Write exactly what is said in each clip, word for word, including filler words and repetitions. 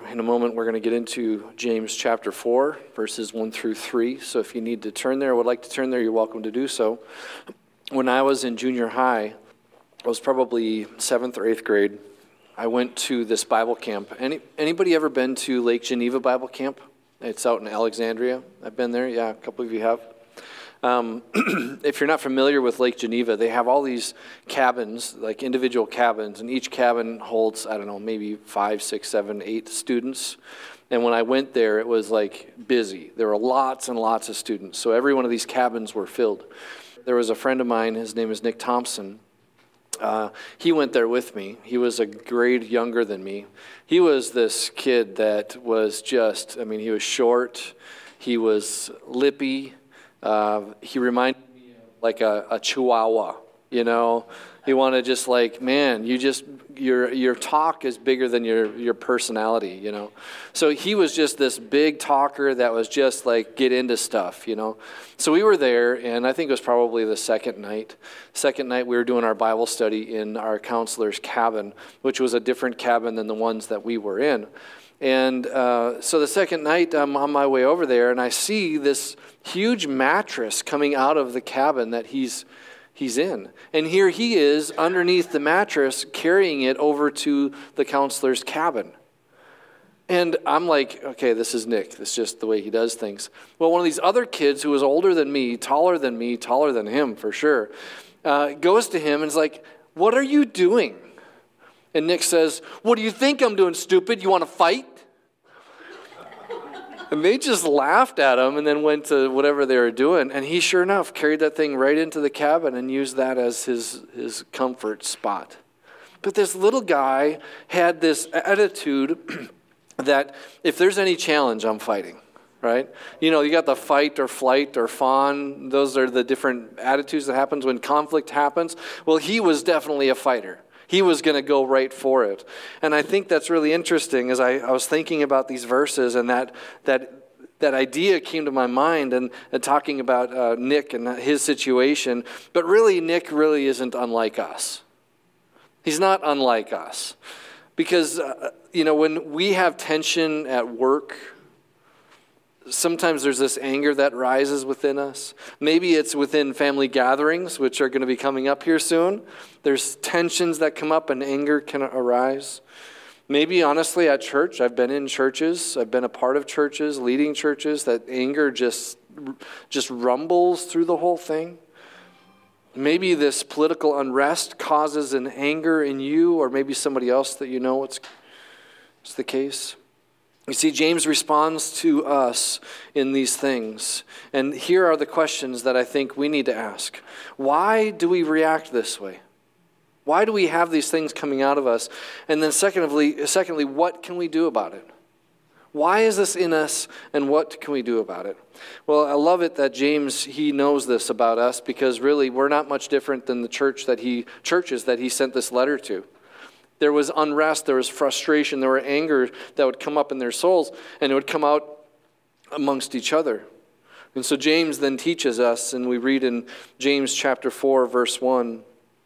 in a moment, we're going to get into James chapter four, verses one through three. So if you need to turn there, or would like to turn there, you're welcome to do so. When I was in junior high, I was probably seventh or eighth grade, I went to this Bible camp. Any Anybody ever been to Lake Geneva Bible Camp? It's out in Alexandria. I've been there. Yeah, a couple of you have. Um, if you're not familiar with Lake Geneva, they have all these cabins, like individual cabins, and each cabin holds, I don't know, maybe five, six, seven, eight students. And when I went there, it was like busy. There were lots and lots of students. So every one of these cabins were filled. There was a friend of mine, his name is Nick Thompson. Uh, he went there with me. He was a grade younger than me. He was this kid that was just, I mean, he was short. He was lippy. Uh, he reminded me of like a, a chihuahua, you know. He wanted just like, man, you just, your your talk is bigger than your, your personality, you know. So he was just this big talker that was just like, get into stuff, you know. So we were there, and I think it was probably the second night. Second night we were doing our Bible study in our counselor's cabin, which was a different cabin than the ones that we were in. And uh, so the second night, I'm on my way over there, and I see this huge mattress coming out of the cabin that he's he's in. And here he is underneath the mattress, carrying it over to the counselor's cabin. And I'm like, okay, this is Nick. This is just the way he does things. Well, one of these other kids who was older than me, taller than me, taller than him for sure, uh, goes to him and is like, what are you doing? And Nick says, what do you think I'm doing, stupid? You want to fight? And they just laughed at him and then went to whatever they were doing. And he, sure enough, carried that thing right into the cabin and used that as his, his comfort spot. But this little guy had this attitude that if there's any challenge, I'm fighting, right? You know, you got the fight or flight or fawn. Those are the different attitudes that happens when conflict happens. Well, he was definitely a fighter. He was going to go right for it. And I think that's really interesting as I, I was thinking about these verses, and that that that idea came to my mind, and, and talking about uh, Nick and his situation. But really, Nick really isn't unlike us. He's not unlike us. Because, uh, you know, when we have tension at work, sometimes there's this anger that rises within us. Maybe it's within family gatherings, which are going to be coming up here soon. There's tensions that come up and anger can arise. Maybe, honestly, at church, I've been in churches, I've been a part of churches, leading churches, that anger just, just rumbles through the whole thing. Maybe this political unrest causes an anger in you, or maybe somebody else that you know it's, it's the case. You see, James responds to us in these things. And here are the questions that I think we need to ask. Why do we react this way? Why do we have these things coming out of us? And then secondly, secondly, what can we do about it? Why is this in us, and what can we do about it? Well, I love it that James, he knows this about us, because really we're not much different than the church that he churches that he sent this letter to. There was unrest, there was frustration, there were anger that would come up in their souls, and it would come out amongst each other. And so James then teaches us, and we read in James chapter four, verse one.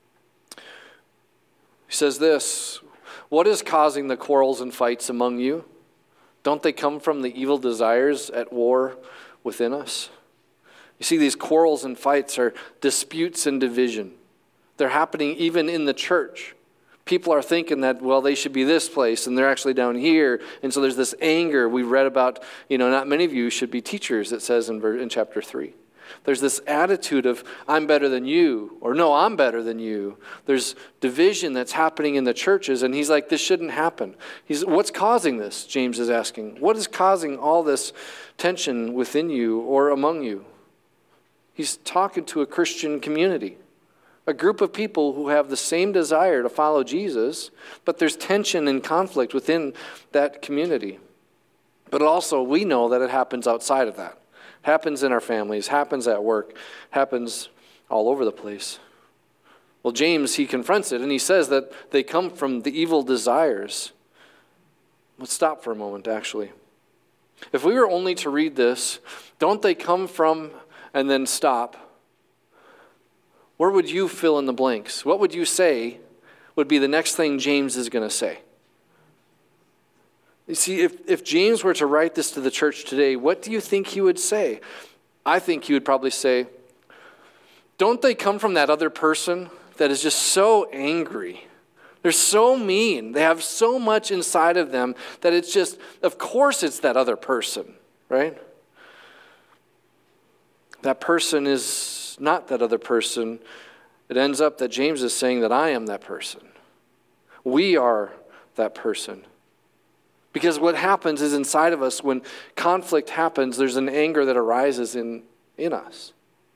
He says this, what is causing the quarrels and fights among you? Don't they come from the evil desires at war within us? You see, these quarrels and fights are disputes and division. They're happening even in the church. People are thinking that, well, they should be this place, and they're actually down here. And so there's this anger. We read about, you know, not many of you should be teachers, it says in, in chapter three. There's this attitude of, I'm better than you, or no, I'm better than you. There's division that's happening in the churches, and he's like, this shouldn't happen. He's, what's causing this, James is asking. What is causing all this tension within you or among you? He's talking to a Christian community. A group of people who have the same desire to follow Jesus, but there's tension and conflict within that community. But also, we know that it happens outside of that. It happens in our families, happens at work, happens all over the place. Well, James, he confronts it, and he says that they come from the evil desires. Let's stop for a moment, actually. If we were only to read this, don't they come from, and then stop, where would you fill in the blanks? What would you say would be the next thing James is going to say? You see, if, if James were to write this to the church today, what do you think he would say? I think he would probably say, don't they come from that other person that is just so angry? They're so mean. They have so much inside of them that it's just, of course it's that other person, right? That person is not that other person. It ends up that James is saying that I am that person. We are that person. Because what happens is inside of us, when conflict happens, there's an anger that arises in, in us.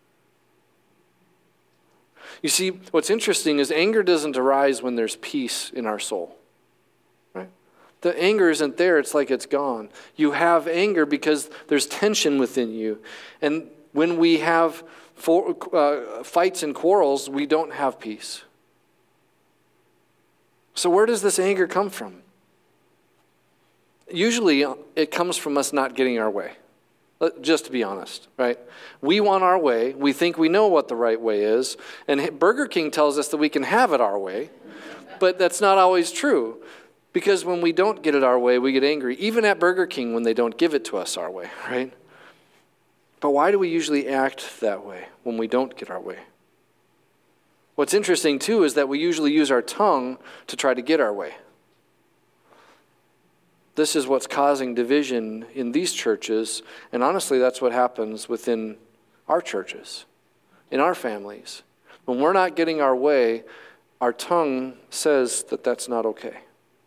You see, what's interesting is anger doesn't arise when there's peace in our soul. Right? The anger isn't there. It's like it's gone. You have anger because there's tension within you. And when we have for, uh, fights and quarrels, we don't have peace. So where does this anger come from? Usually it comes from us not getting our way. Just to be honest, right? We want our way. We think we know what the right way is. And Burger King tells us that we can have it our way. But that's not always true. Because when we don't get it our way, we get angry. Even at Burger King when they don't give it to us our way, right? But why do we usually act that way when we don't get our way? What's interesting too is that we usually use our tongue to try to get our way. This is what's causing division in these churches, and honestly, that's what happens within our churches, in our families. When we're not getting our way, our tongue says that that's not okay.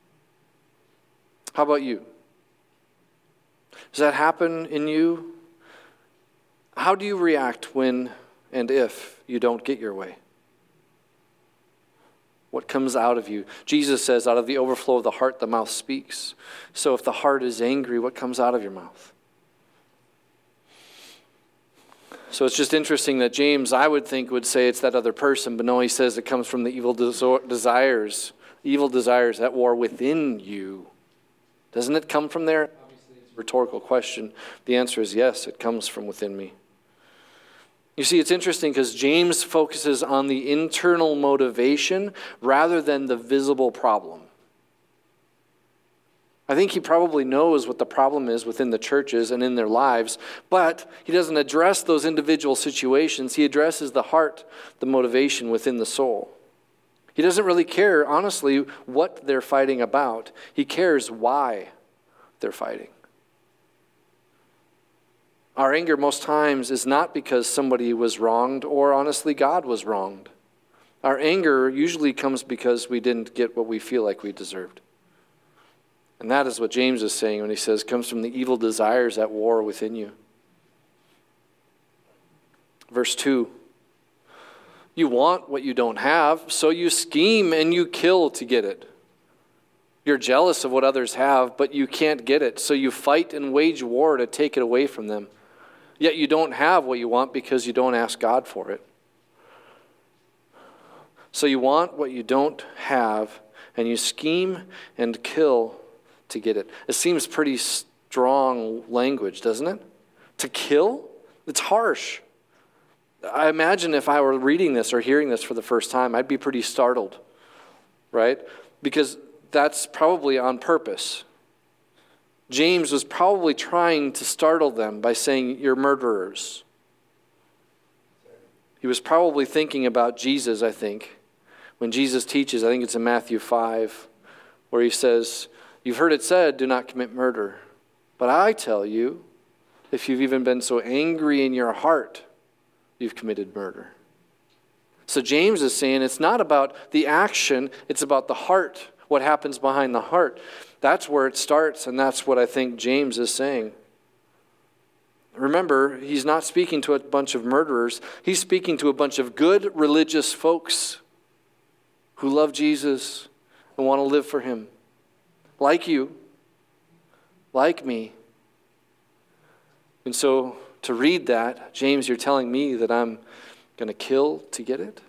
How about you? Does that happen in you? How do you react when and if you don't get your way? What comes out of you? Jesus says, out of the overflow of the heart, the mouth speaks. So if the heart is angry, what comes out of your mouth? So it's just interesting that James, I would think, would say it's that other person, but no, he says it comes from the evil desires, evil desires at war within you. Doesn't it come from there? Obviously, it's a rhetorical question. The answer is yes, it comes from within me. You see, it's interesting because James focuses on the internal motivation rather than the visible problem. I think he probably knows what the problem is within the churches and in their lives, but he doesn't address those individual situations. He addresses the heart, the motivation within the soul. He doesn't really care, honestly, what they're fighting about. He cares why they're fighting. Our anger most times is not because somebody was wronged or honestly God was wronged. Our anger usually comes because we didn't get what we feel like we deserved. And that is what James is saying when he says, comes from the evil desires at war within you. Verse two, you want what you don't have, so you scheme and you kill to get it. You're jealous of what others have, but you can't get it, so you fight and wage war to take it away from them. Yet you don't have what you want because you don't ask God for it. So you want what you don't have, and you scheme and kill to get it. It seems pretty strong language, doesn't it? To kill? It's harsh. I imagine if I were reading this or hearing this for the first time, I'd be pretty startled, right? Because that's probably on purpose. James was probably trying to startle them by saying, you're murderers. He was probably thinking about Jesus, I think. When Jesus teaches, I think it's in Matthew five, where he says, you've heard it said, do not commit murder. But I tell you, if you've even been so angry in your heart, you've committed murder. So James is saying it's not about the action, it's about the heart, what happens behind the heart. That's where it starts, and that's what I think James is saying. Remember, he's not speaking to a bunch of murderers. He's speaking to a bunch of good religious folks who love Jesus and want to live for him. Like you, like me. And so to read that, James, you're telling me that I'm going to kill to get it?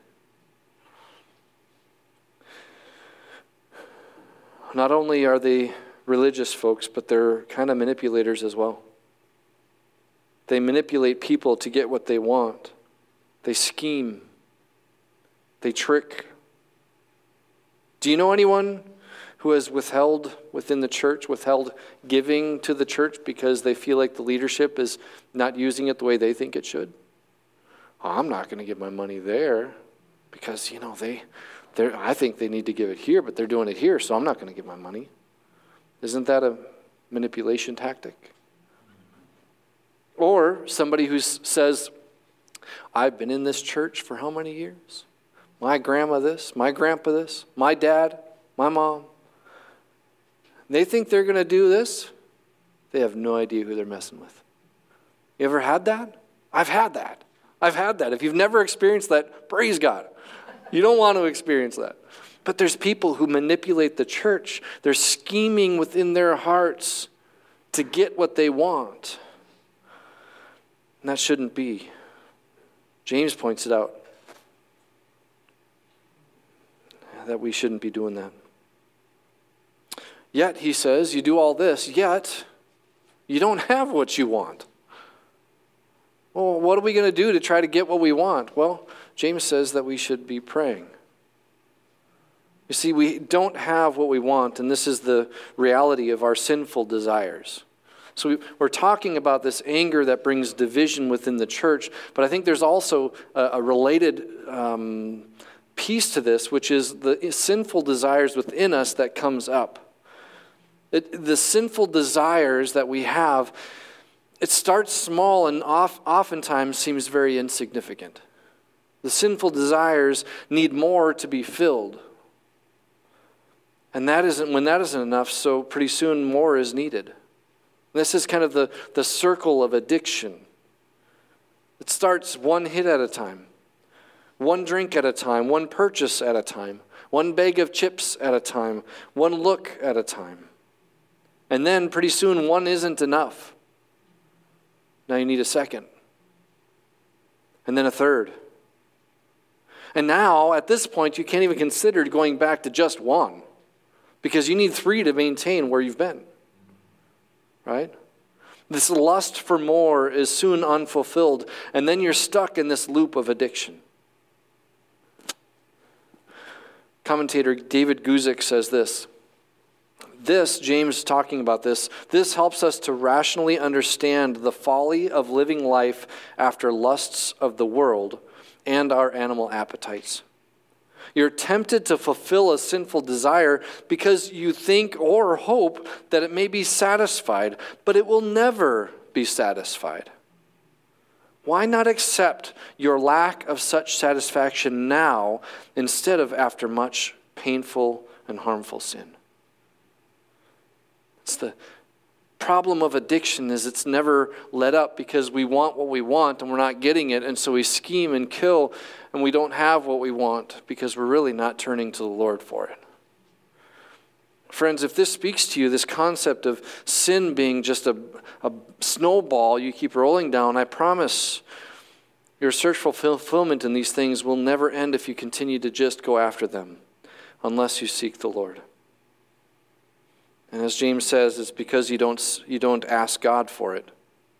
Not only are they religious folks, but they're kind of manipulators as well. They manipulate people to get what they want. They scheme. They trick. Do you know anyone who has withheld within the church, withheld giving to the church because they feel like the leadership is not using it the way they think it should? Oh, I'm not going to give my money there because, you know, they, they're, I think they need to give it here, but they're doing it here, so I'm not going to give my money. Isn't that a manipulation tactic? Or somebody who says, I've been in this church for how many years? My grandma this, my grandpa this, my dad, my mom. They think they're going to do this. They have no idea who they're messing with. You ever had that? I've had that. I've had that. If you've never experienced that, praise God. You don't want to experience that. But there's people who manipulate the church. They're scheming within their hearts to get what they want. And that shouldn't be. James points it out that we shouldn't be doing that. Yet, he says, you do all this, yet you don't have what you want. Well, what are we going to do to try to get what we want? Well, James says that we should be praying. You see, we don't have what we want, and this is the reality of our sinful desires. So we, we're talking about this anger that brings division within the church, but I think there's also a, a related um, piece to this, which is the sinful desires within us that comes up. It, the sinful desires that we have, it starts small and oft, oftentimes seems very insignificant. The sinful desires need more to be filled. And that isn't when that isn't enough, so pretty soon more is needed. This is kind of the, the circle of addiction. It starts one hit at a time, one drink at a time, one purchase at a time, one bag of chips at a time, one look at a time. And then pretty soon one isn't enough. Now you need a second. And then a third. And now, at this point, you can't even consider going back to just one. Because you need three to maintain where you've been. Right? This lust for more is soon unfulfilled. And then you're stuck in this loop of addiction. Commentator David Guzik says this. This, James talking about this, this helps us to rationally understand the folly of living life after lusts of the world and our animal appetites. You're tempted to fulfill a sinful desire because you think or hope that it may be satisfied, but it will never be satisfied. Why not accept your lack of such satisfaction now instead of after much painful and harmful sin? It's the problem of addiction is it's never let up because we want what we want and we're not getting it, and so we scheme and kill and we don't have what we want because we're really not turning to the Lord for it. Friends, if this speaks to you, this concept of sin being just a, a snowball you keep rolling down, I promise your search for fulfillment in these things will never end if you continue to just go after them unless you seek the Lord. And as James says, it's because you don't, you don't ask God for it.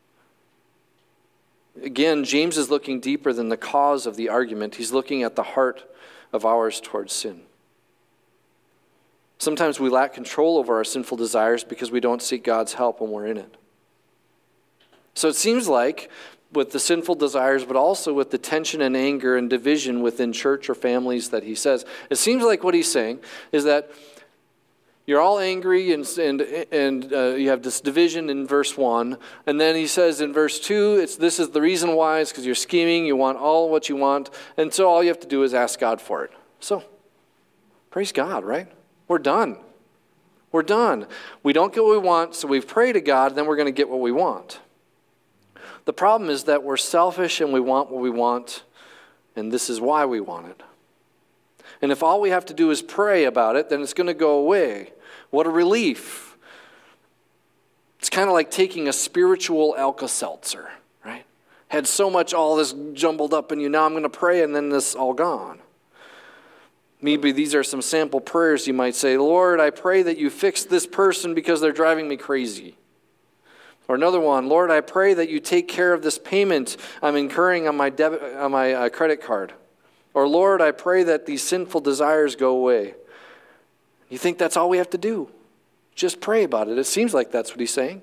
Again, James is looking deeper than the cause of the argument. He's looking at the heart of ours towards sin. Sometimes we lack control over our sinful desires because we don't seek God's help when we're in it. So it seems like with the sinful desires, but also with the tension and anger and division within church or families that he says, it seems like what he's saying is that you're all angry and and and uh, you have this division in verse one. And then he says in verse two, it's this is the reason why. It's because you're scheming. You want all what you want. And so all you have to do is ask God for it. So, praise God, right? We're done. We're done. We don't get what we want, so we've prayed to God, and then we're going to get what we want. The problem is that we're selfish and we want what we want, and this is why we want it. And if all we have to do is pray about it, then it's going to go away. What a relief. It's kind of like taking a spiritual Alka-Seltzer, right? Had so much all this jumbled up in you, now I'm going to pray and then this all gone. Maybe these are some sample prayers you might say. Lord, I pray that you fix this person because they're driving me crazy. Or another one, Lord, I pray that you take care of this payment I'm incurring on my debit, on my uh, credit card. Or Lord, I pray that these sinful desires go away. You think that's all we have to do? Just pray about it. It seems like that's what he's saying.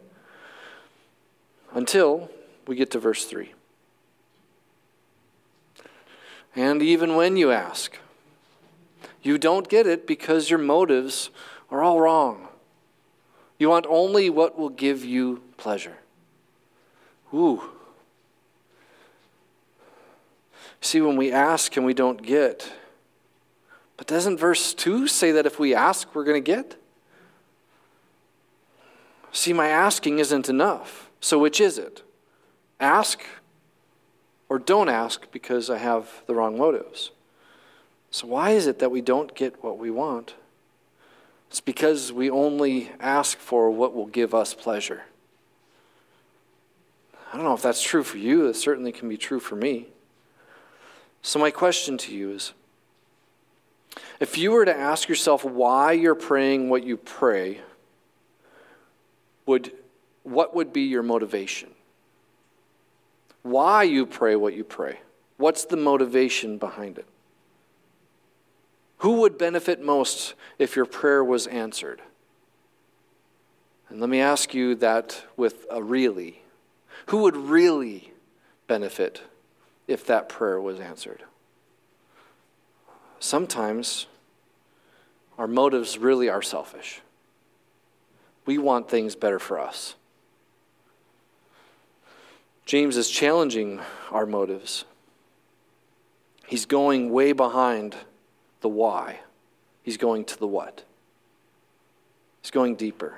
Until we get to verse three. And even when you ask, you don't get it because your motives are all wrong. You want only what will give you pleasure. Ooh. See, when we ask and we don't get, but doesn't verse two say that if we ask, we're going to get? See, my asking isn't enough. So which is it? Ask or don't ask because I have the wrong motives. So why is it that we don't get what we want? It's because we only ask for what will give us pleasure. I don't know if that's true for you. It certainly can be true for me. So my question to you is, if you were to ask yourself why you're praying what you pray, would what would be your motivation? Why you pray what you pray? What's the motivation behind it? Who would benefit most if your prayer was answered? And let me ask you that with a really. Who would really benefit if that prayer was answered? Sometimes our motives really are selfish. We want things better for us. James is challenging our motives. He's going way behind the why. He's going to the what. He's going deeper.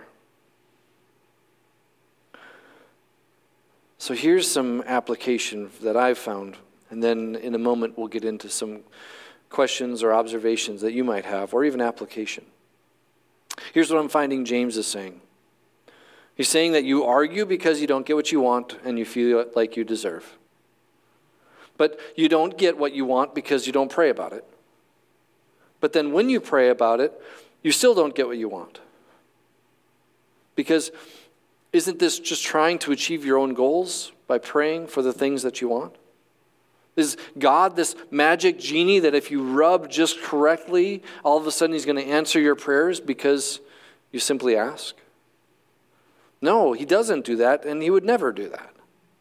So here's some application that I've found, and then in a moment we'll get into some questions or observations that you might have, or even application. Here's what I'm finding James is saying. He's saying that you argue because you don't get what you want and you feel like you deserve. But you don't get what you want because you don't pray about it. But then when you pray about it, you still don't get what you want. Because isn't this just trying to achieve your own goals by praying for the things that you want? Is God this magic genie that if you rub just correctly, all of a sudden he's going to answer your prayers because you simply ask? No, he doesn't do that, and he would never do that.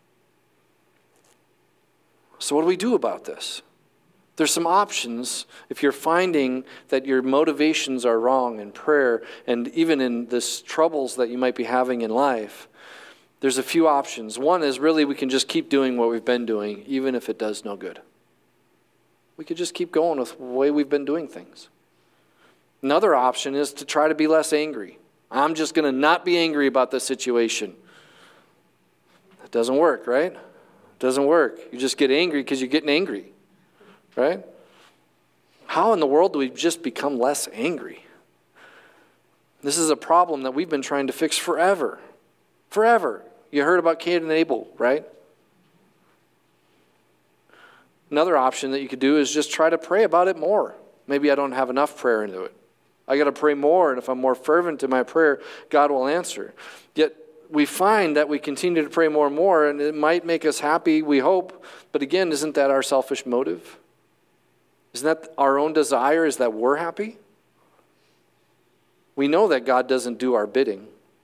So what do we do about this? There's some options if you're finding that your motivations are wrong in prayer and even in this troubles that you might be having in life. There's a few options. One is really we can just keep doing what we've been doing, even if it does no good. We could just keep going with the way we've been doing things. Another option is to try to be less angry. I'm just going to not be angry about this situation. That doesn't work, right? It doesn't work. You just get angry because you're getting angry, right? How in the world do we just become less angry? This is a problem that we've been trying to fix forever. Forever. You heard about Cain and Abel, right? Another option that you could do is just try to pray about it more. Maybe I don't have enough prayer into it. I got to pray more, and if I'm more fervent in my prayer, God will answer. Yet we find that we continue to pray more and more, and it might make us happy, we hope. But again, isn't that our selfish motive? Isn't that our own desire, is that we're happy? We know that God doesn't do our bidding.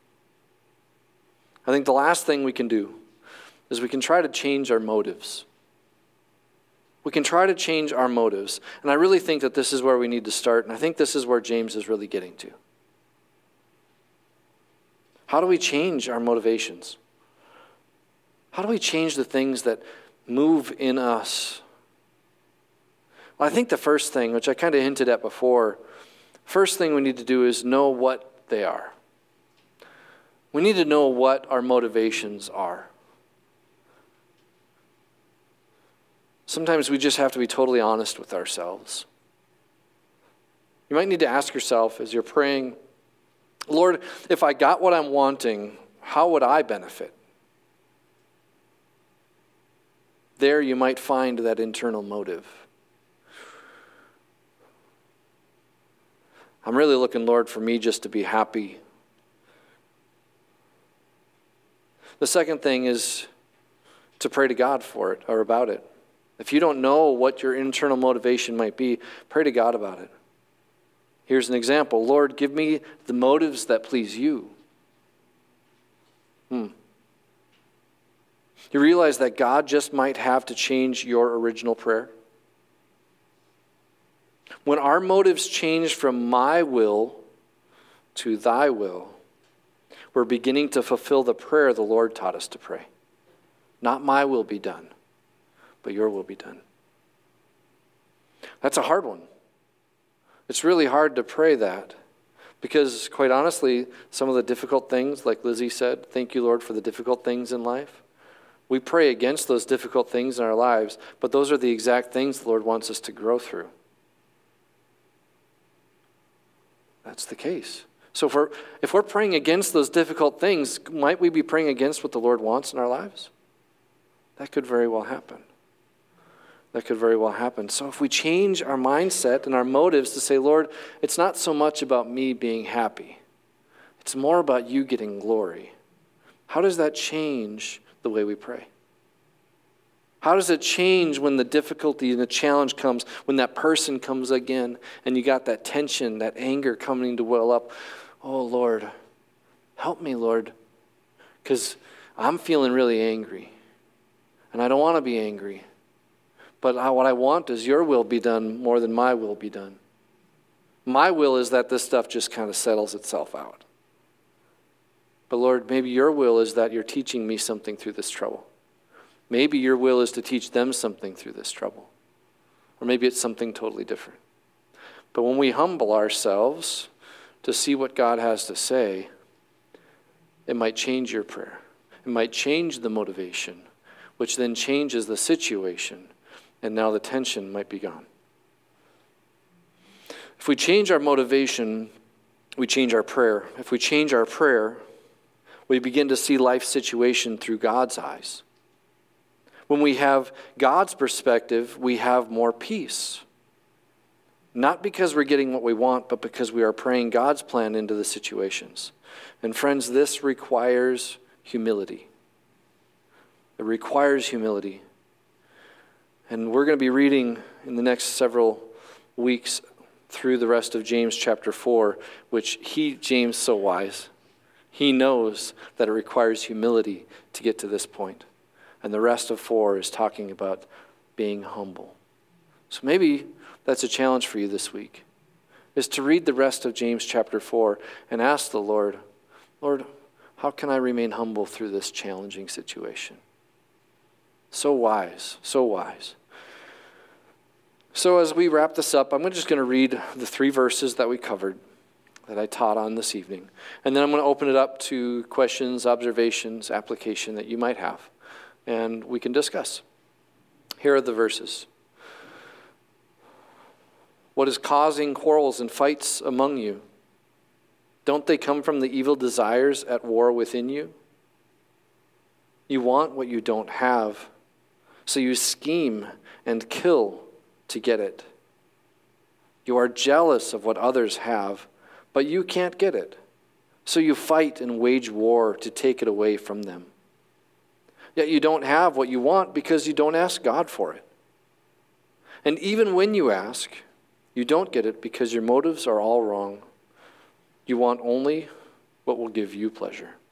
I think the last thing we can do is we can try to change our motives. We can try to change our motives. And I really think that this is where we need to start, and I think this is where James is really getting to. How do we change our motivations? How do we change the things that move in us? Well, I think the first thing, which I kind of hinted at before, first thing we need to do is know what they are. We need to know what our motivations are. Sometimes we just have to be totally honest with ourselves. You might need to ask yourself as you're praying, Lord, if I got what I'm wanting, how would I benefit? There you might find that internal motive. I'm really looking, Lord, for me just to be happy. The second thing is to pray to God for it or about it. If you don't know what your internal motivation might be, pray to God about it. Here's an example. Lord, give me the motives that please you. Hmm. You realize that God just might have to change your original prayer? When our motives change from my will to thy will, we're beginning to fulfill the prayer the Lord taught us to pray. Not my will be done, but your will be done. That's a hard one. It's really hard to pray that because, quite honestly, some of the difficult things, like Lizzie said, thank you, Lord, for the difficult things in life. We pray against those difficult things in our lives, but those are the exact things the Lord wants us to grow through. That's the case. So if we're, if we're praying against those difficult things, might we be praying against what the Lord wants in our lives? That could very well happen. That could very well happen. So if we change our mindset and our motives to say, Lord, it's not so much about me being happy. It's more about you getting glory. How does that change the way we pray? How does it change when the difficulty and the challenge comes, when that person comes again and you got that tension, that anger coming to well up? Oh, Lord, help me, Lord, because I'm feeling really angry and I don't want to be angry. But I, what I want is your will be done more than my will be done. My will is that this stuff just kind of settles itself out. But Lord, maybe your will is that you're teaching me something through this trouble. Maybe your will is to teach them something through this trouble. Or maybe it's something totally different. But when we humble ourselves to see what God has to say, it might change your prayer. It might change the motivation, which then changes the situation. And now the tension might be gone. If we change our motivation, we change our prayer. If we change our prayer, we begin to see life's situation through God's eyes. When we have God's perspective, we have more peace. Not because we're getting what we want, but because we are praying God's plan into the situations. And friends, this requires humility. It requires humility. And we're going to be reading in the next several weeks through the rest of James chapter four, which he, James, so wise, he knows that it requires humility to get to this point. And the rest of four is talking about being humble. So maybe that's a challenge for you this week, is to read the rest of James chapter four and ask the Lord, Lord, how can I remain humble through this challenging situation? So wise, so wise. So as we wrap this up, I'm just going to read the three verses that we covered, that I taught on this evening. And then I'm going to open it up to questions, observations, application that you might have. And we can discuss. Here are the verses. What is causing quarrels and fights among you? Don't they come from the evil desires at war within you? You want what you don't have, so you scheme and kill to get it. You are jealous of what others have, but you can't get it, so you fight and wage war to take it away from them. Yet you don't have what you want because you don't ask God for it. And even when you ask, you don't get it because your motives are all wrong. You want only what will give you pleasure.